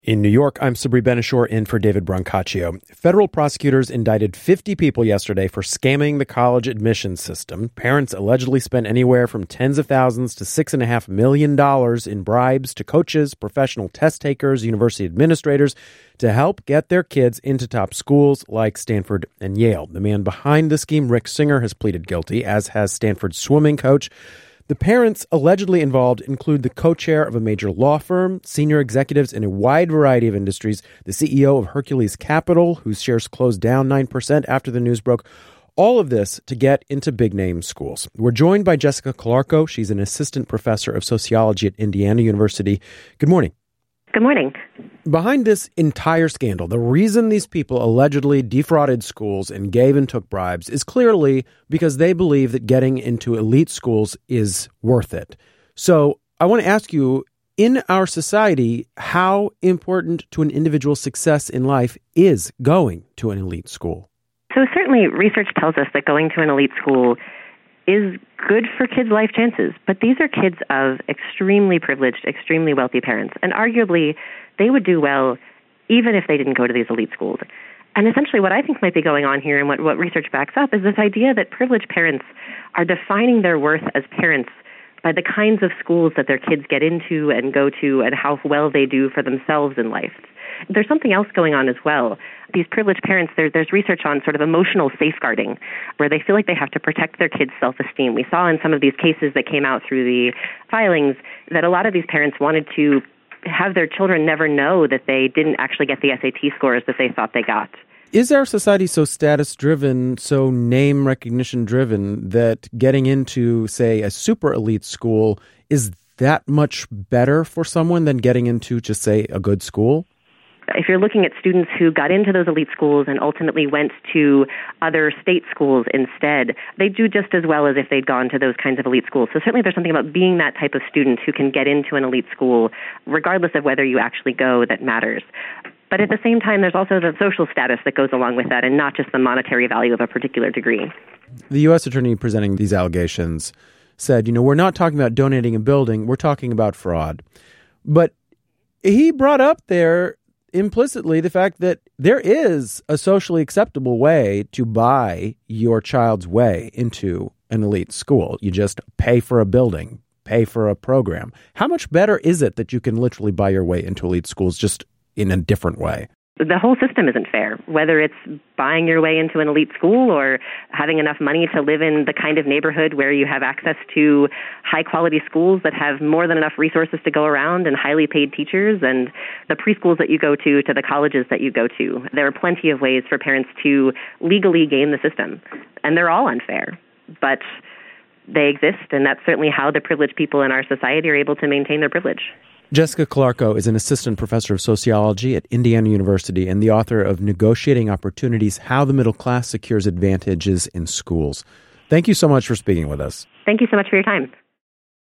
In New York, I'm Sabri Ben-Achour in for David Brancaccio. Federal prosecutors indicted 50 people yesterday for scamming the college admissions system. Parents allegedly spent anywhere from tens of thousands to $6.5 million in bribes to coaches, professional test takers, university administrators to help get their kids into top schools like Stanford and Yale. The man behind the scheme, Rick Singer, has pleaded guilty, as has Stanford's swimming coach. The parents allegedly involved include the co-chair of a major law firm, senior executives in a wide variety of industries, the CEO of Hercules Capital, whose shares closed down 9% after the news broke. All of this to get into big-name schools. We're joined by Jessica Calarco. She's an assistant professor of sociology at Indiana University. Good morning. Good morning. Behind this entire scandal, the reason these people allegedly defrauded schools and gave and took bribes is clearly because they believe that getting into elite schools is worth it. So I want to ask you, in our society, how important to an individual's success in life is going to an elite school? So certainly research tells us that going to an elite school is good for kids' life chances. But these are kids of extremely privileged, extremely wealthy parents. And arguably, they would do well even if they didn't go to these elite schools. And essentially what I think might be going on here and what research backs up is this idea that privileged parents are defining their worth as parents by the kinds of schools that their kids get into and go to and how well they do for themselves in life. There's something else going on as well. These privileged parents, there's research on sort of emotional safeguarding, where they feel like they have to protect their kids' self-esteem. We saw in some of these cases that came out through the filings that a lot of these parents wanted to have their children never know that they didn't actually get the SAT scores that they thought they got. Is our society so status-driven, so name recognition-driven, that getting into, say, a super elite school is that much better for someone than getting into, just say, a good school? If you're looking at students who got into those elite schools and ultimately went to other state schools instead, they do just as well as if they'd gone to those kinds of elite schools. So certainly there's something about being that type of student who can get into an elite school, regardless of whether you actually go, that matters. But at the same time, there's also the social status that goes along with that and not just the monetary value of a particular degree. The U.S. attorney presenting these allegations said, we're not talking about donating a building, we're talking about fraud. But he brought up there implicitly the fact that there is a socially acceptable way to buy your child's way into an elite school. You just pay for a building, pay for a program. How much better is it that you can literally buy your way into elite schools just in a different way? The whole system isn't fair, whether it's buying your way into an elite school or having enough money to live in the kind of neighborhood where you have access to high-quality schools that have more than enough resources to go around and highly paid teachers, and the preschools that you go to the colleges that you go to. There are plenty of ways for parents to legally game the system, and they're all unfair, but they exist, and that's certainly how the privileged people in our society are able to maintain their privilege. Jessica Calarco is an assistant professor of sociology at Indiana University and the author of Negotiating Opportunities: How the Middle Class Secures Advantages in Schools. Thank you so much for speaking with us. Thank you so much for your time.